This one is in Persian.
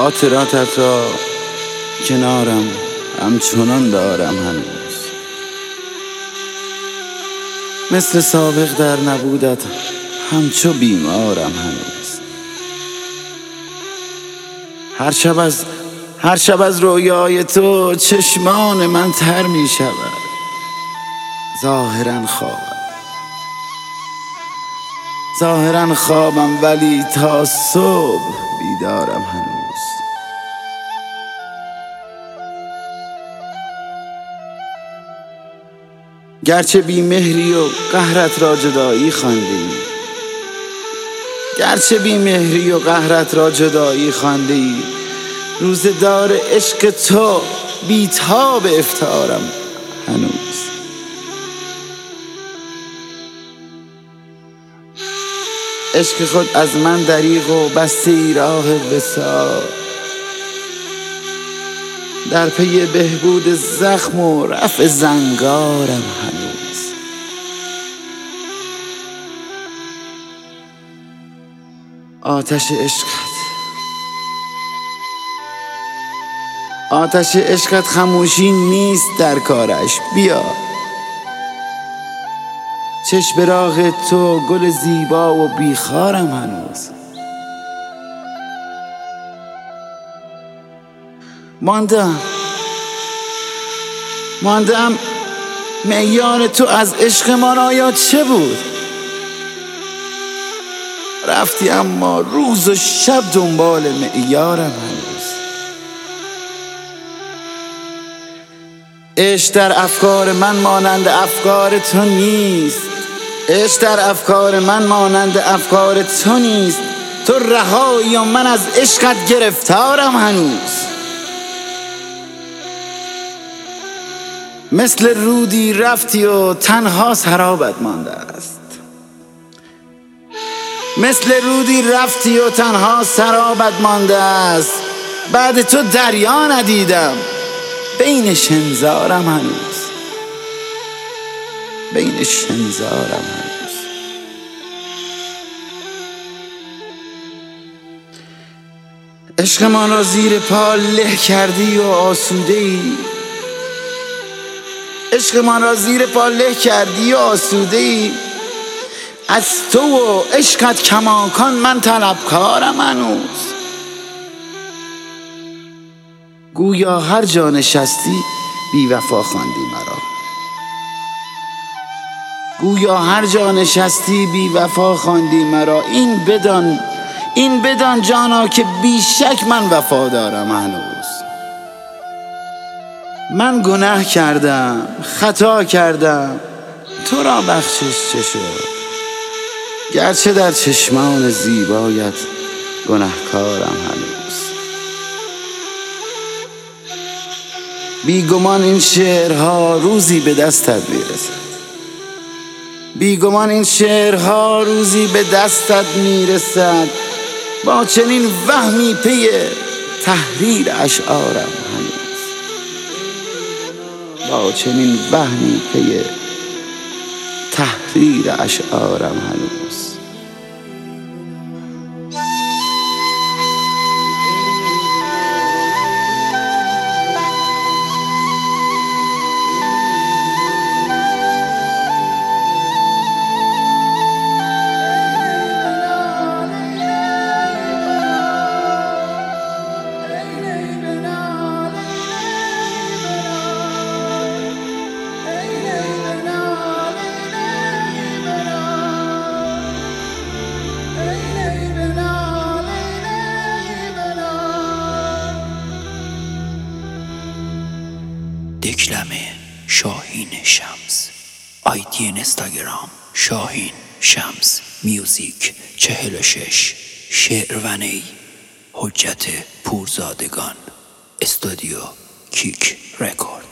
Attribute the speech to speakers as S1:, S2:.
S1: خاطراتت را کنارم همچنان دارم هنوز. مثل سابق در نبودت همچو بیمارم هنوز. هر شب از رویای تو چشمان من تر می شود. ظاهرا خوابم ولی تا صبح بیدارم هنوز. گرچه بی مهری و قهرت را جدایی خواندی، روزگار عشق تو بی‌تاب افطارم هنوز. عشق خود از من دریغ و بسته ای راه وصال، در پی بهبود زخم و رفع زنگارم هنوز. آتش عشقت خموشی نیست در کارش. بیا چشم راغ تو گل زیبا و بیخارم هنوز. ماندم معیار تو از عشقمان آیا چه بود؟ رفتی اما روز و شب دنبال معیارم هنوز. عشق در افکار من مانند افکار تو نیست. تو رهایی و من از عشقت گرفتارم هنوز. مثل رودی رفتی و تنها سرابت مانده است. بعد تو دریا ندیدم، بین شنظارم هنوز. عشقمان را زیر پا له کردی و آسوده ای. از تو و عشقت کماکان من طلبکارم هنوز. گویا هر جا نشستی بی وفا خواندی مرا. این بدان جانا که بیشک من وفادارم هنوز. من گناه کردم، خطا کردم، تو را بخشش چه شد؟ گرچه در چشمان زیبایت گناهکارم هنوز. بیگمان این شعرها روزی به دستت میرسد. با چنین وهمی پی تحریر اشعارم هنوز.
S2: دکلمه شاهین شمس. آیدی اینستاگرام شاهین شمس میوزیک 46. شعرونی حجت پورزادگان. استودیو کیک رکورد.